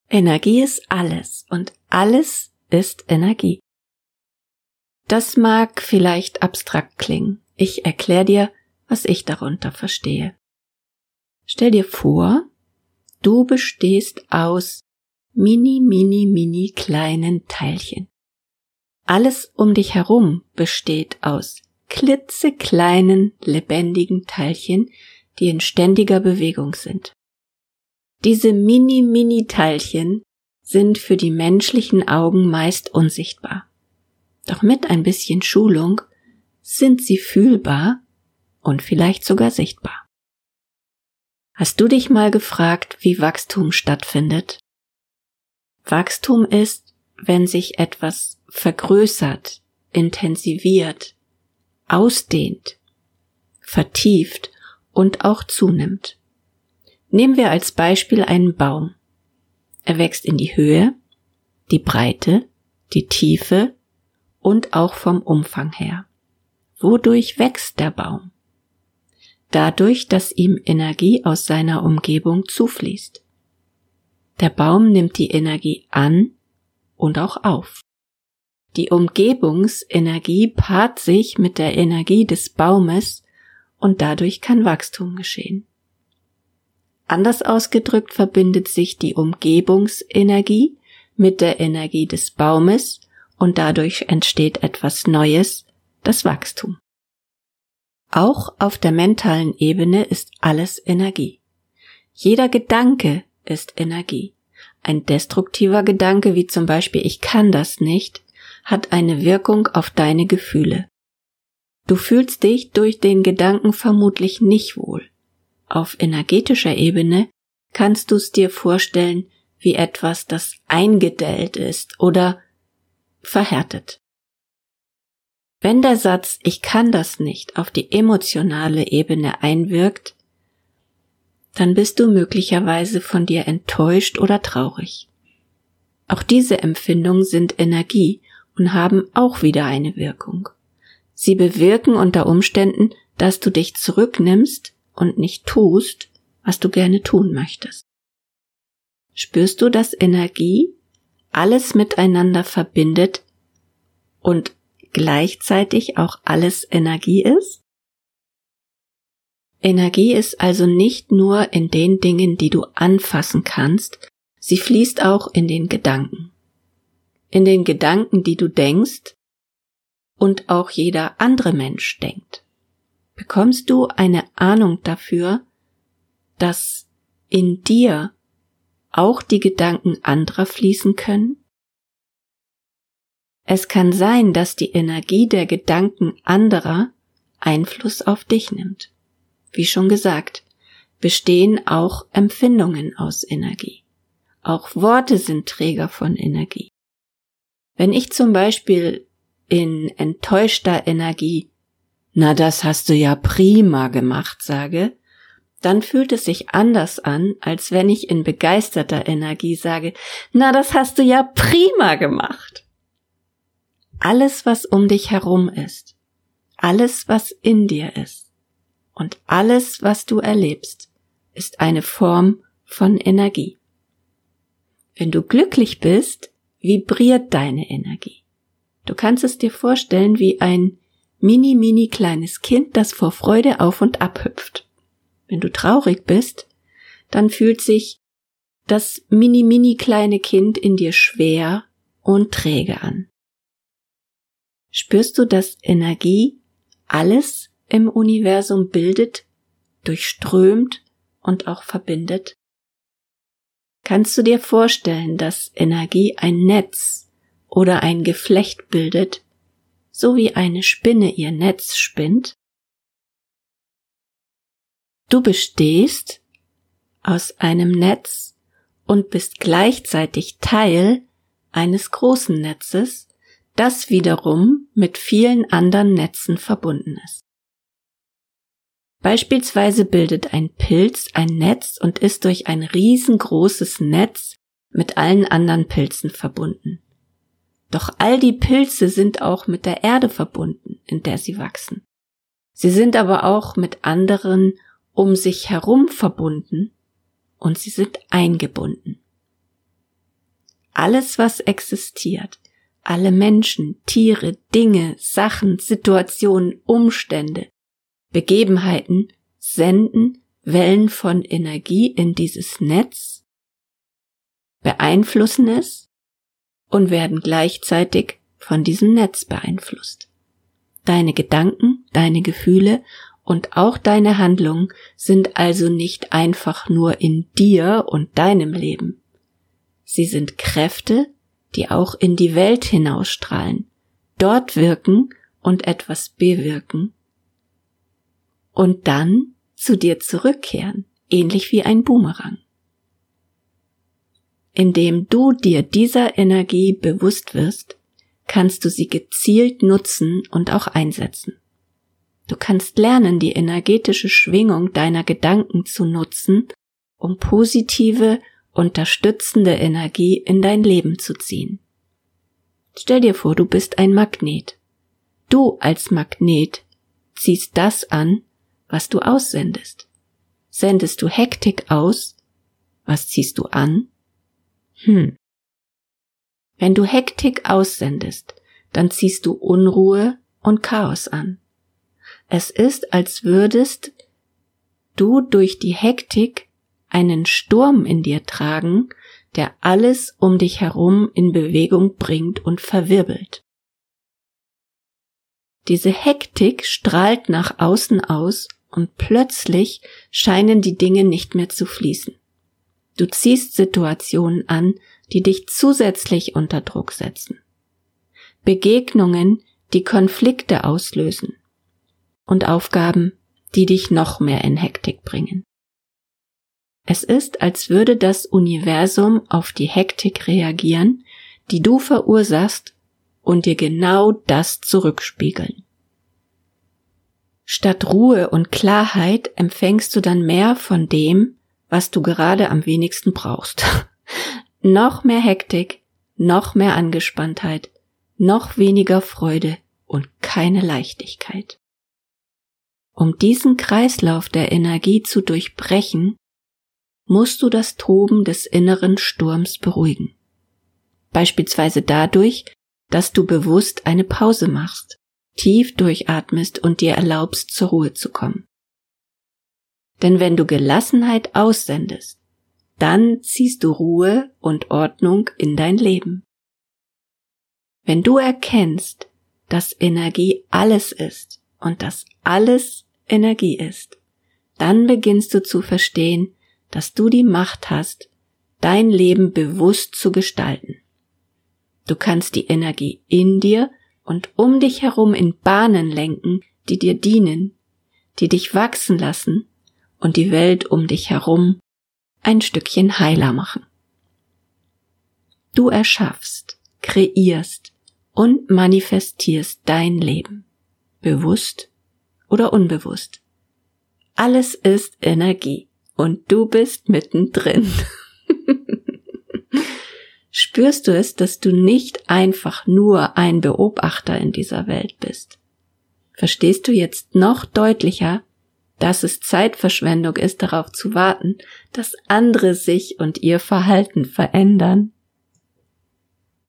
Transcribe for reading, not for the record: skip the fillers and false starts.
Energie ist alles und alles ist Energie. Das mag vielleicht abstrakt klingen. Ich erkläre dir, was ich darunter verstehe. Stell dir vor, du bestehst aus mini kleinen Teilchen. Alles um dich herum besteht aus klitzekleinen, lebendigen Teilchen, die in ständiger Bewegung sind. Diese mini Teilchen sind für die menschlichen Augen meist unsichtbar. Doch mit ein bisschen Schulung sind sie fühlbar und vielleicht sogar sichtbar. Hast du dich mal gefragt, wie Wachstum stattfindet? Wachstum ist, wenn sich etwas vergrößert, intensiviert, ausdehnt, vertieft und auch zunimmt. Nehmen wir als Beispiel einen Baum. Er wächst in die Höhe, die Breite, die Tiefe und auch vom Umfang her. Wodurch wächst der Baum? Dadurch, dass ihm Energie aus seiner Umgebung zufließt. Der Baum nimmt die Energie an und auch auf. Die Umgebungsenergie paart sich mit der Energie des Baumes und dadurch kann Wachstum geschehen. Anders ausgedrückt verbindet sich die Umgebungsenergie mit der Energie des Baumes und dadurch entsteht etwas Neues, das Wachstum. Auch auf der mentalen Ebene ist alles Energie. Jeder Gedanke ist Energie. Ein destruktiver Gedanke, wie zum Beispiel ich kann das nicht, hat eine Wirkung auf deine Gefühle. Du fühlst dich durch den Gedanken vermutlich nicht wohl. Auf energetischer Ebene kannst du es dir vorstellen wie etwas, das eingedellt ist oder verhärtet. Wenn der Satz "Ich kann das nicht" auf die emotionale Ebene einwirkt, dann bist du möglicherweise von dir enttäuscht oder traurig. Auch diese Empfindungen sind Energie und haben auch wieder eine Wirkung. Sie bewirken unter Umständen, dass du dich zurücknimmst und nicht tust, was du gerne tun möchtest. Spürst du, dass Energie alles miteinander verbindet und gleichzeitig auch alles Energie ist? Energie ist also nicht nur in den Dingen, die du anfassen kannst, sie fließt auch in den Gedanken. In den Gedanken, die du denkst und auch jeder andere Mensch denkt. Bekommst du eine Ahnung dafür, dass in dir auch die Gedanken anderer fließen können? Es kann sein, dass die Energie der Gedanken anderer Einfluss auf dich nimmt. Wie schon gesagt, bestehen auch Empfindungen aus Energie. Auch Worte sind Träger von Energie. Wenn ich zum Beispiel in enttäuschter Energie "Na, das hast du ja prima gemacht" sage, dann fühlt es sich anders an, als wenn ich in begeisterter Energie sage "Na, das hast du ja prima gemacht". Alles, was um dich herum ist, alles, was in dir ist und alles, was du erlebst, ist eine Form von Energie. Wenn du glücklich bist, vibriert deine Energie. Du kannst es dir vorstellen wie ein mini kleines Kind, das vor Freude auf und ab hüpft. Wenn du traurig bist, dann fühlt sich das mini kleine Kind in dir schwer und träge an. Spürst du, dass Energie alles im Universum bildet, durchströmt und auch verbindet? Kannst du dir vorstellen, dass Energie ein Netz oder ein Geflecht bildet, so wie eine Spinne ihr Netz spinnt? Du bestehst aus einem Netz und bist gleichzeitig Teil eines großen Netzes, das wiederum mit vielen anderen Netzen verbunden ist. Beispielsweise bildet ein Pilz ein Netz und ist durch ein riesengroßes Netz mit allen anderen Pilzen verbunden. Doch all die Pilze sind auch mit der Erde verbunden, in der sie wachsen. Sie sind aber auch mit anderen um sich herum verbunden und sie sind eingebunden. Alles, was existiert, alle Menschen, Tiere, Dinge, Sachen, Situationen, Umstände, Begebenheiten senden Wellen von Energie in dieses Netz, beeinflussen es und werden gleichzeitig von diesem Netz beeinflusst. Deine Gedanken, deine Gefühle und auch deine Handlungen sind also nicht einfach nur in dir und deinem Leben. Sie sind Kräfte, die auch in die Welt hinausstrahlen, dort wirken und etwas bewirken und dann zu dir zurückkehren, ähnlich wie ein Boomerang. Indem du dir dieser Energie bewusst wirst, kannst du sie gezielt nutzen und auch einsetzen. Du kannst lernen, die energetische Schwingung deiner Gedanken zu nutzen, um positive, unterstützende Energie in dein Leben zu ziehen. Stell dir vor, du bist ein Magnet. Du als Magnet ziehst das an, was du aussendest. Sendest du Hektik aus, was ziehst du an? Wenn du Hektik aussendest, dann ziehst du Unruhe und Chaos an. Es ist, als würdest du durch die Hektik einen Sturm in dir tragen, der alles um dich herum in Bewegung bringt und verwirbelt. Diese Hektik strahlt nach außen aus und plötzlich scheinen die Dinge nicht mehr zu fließen. Du ziehst Situationen an, die dich zusätzlich unter Druck setzen. Begegnungen, die Konflikte auslösen. Und Aufgaben, die dich noch mehr in Hektik bringen. Es ist, als würde das Universum auf die Hektik reagieren, die du verursachst, und dir genau das zurückspiegeln. Statt Ruhe und Klarheit empfängst du dann mehr von dem, was du gerade am wenigsten brauchst. Noch mehr Hektik, noch mehr Angespanntheit, noch weniger Freude und keine Leichtigkeit. Um diesen Kreislauf der Energie zu durchbrechen, musst du das Toben des inneren Sturms beruhigen. Beispielsweise dadurch, dass du bewusst eine Pause machst, tief durchatmest und dir erlaubst, zur Ruhe zu kommen. Denn wenn du Gelassenheit aussendest, dann ziehst du Ruhe und Ordnung in dein Leben. Wenn du erkennst, dass Energie alles ist und dass alles Energie ist, dann beginnst du zu verstehen, dass du die Macht hast, dein Leben bewusst zu gestalten. Du kannst die Energie in dir und um dich herum in Bahnen lenken, die dir dienen, die dich wachsen lassen und die Welt um dich herum ein Stückchen heiler machen. Du erschaffst, kreierst und manifestierst dein Leben, bewusst oder unbewusst. Alles ist Energie und du bist mittendrin. Spürst du es, dass du nicht einfach nur ein Beobachter in dieser Welt bist? Verstehst du jetzt noch deutlicher, dass es Zeitverschwendung ist, darauf zu warten, dass andere sich und ihr Verhalten verändern?